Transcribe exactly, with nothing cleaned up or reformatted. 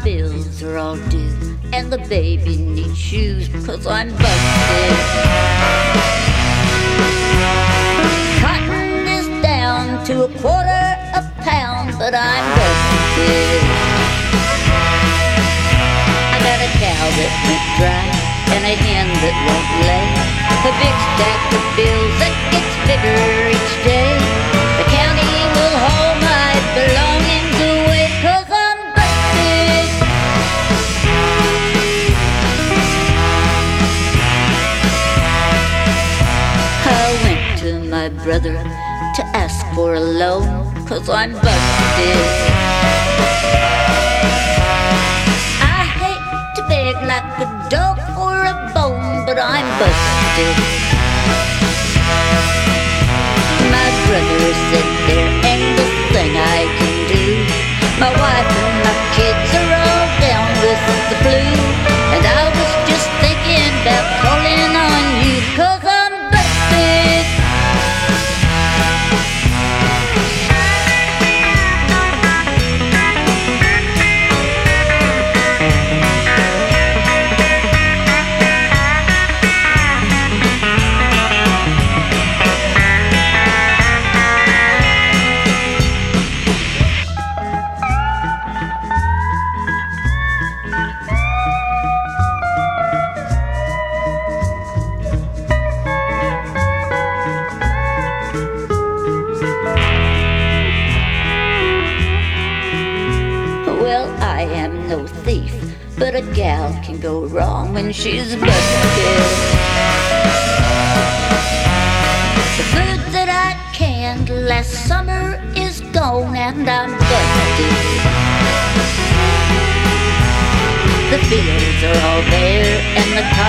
bills are all due, and the baby needs shoes, cause I'm busted. Cotton is down to a quarter a pound, but I'm busted. I got a cow that won't dry, and a hen that won't lay, a big stack of bills that gets bigger each day. The county will haul my belongings away, cause I'm busted. I went to my brother to ask for a loan, cause I'm busted. I hate to beg like a dog for a bone, but I'm busted. My brother said there ain't a thing I can do. My wife and my kids are all down with the flu, and I was just thinking about calling on you, cause I'm busted. Well, I am no thief, but a gal can go wrong when she's busted. The food that I canned last summer is gone, and I'm busted. The fields are all bare, and the